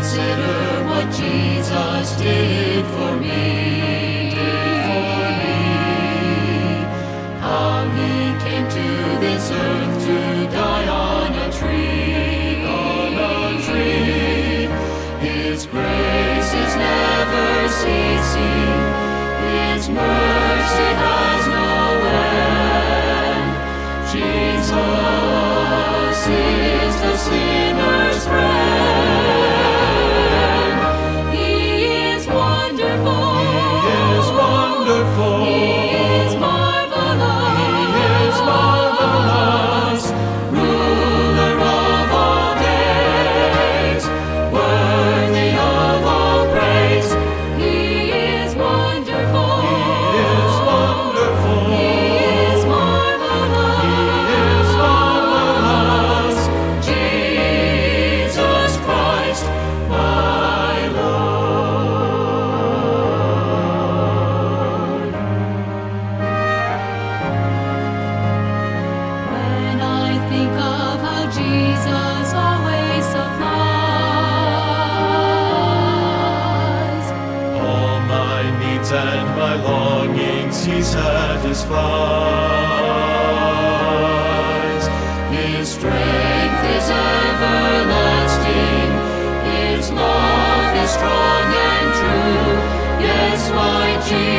Consider what Jesus did for me, how he came to this earth to die on a tree, His grace is never ceasing, His mercy has no end. Jesus is the sinner's friend. Jesus always supplies all my needs and my longings he satisfies. His strength is everlasting, His love is strong and true. Yes, my Jesus